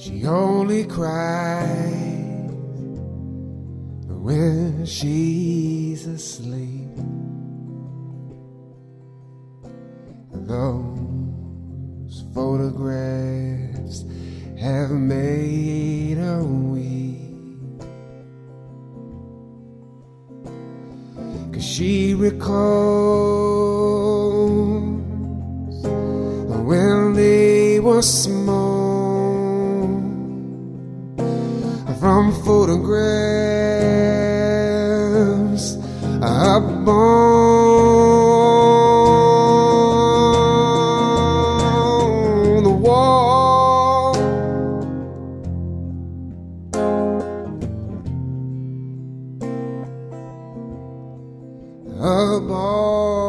She only cries when she's asleep. Those photographs have made her weep, 'cause she recalls when they were small, from photographs up on the wall. Up on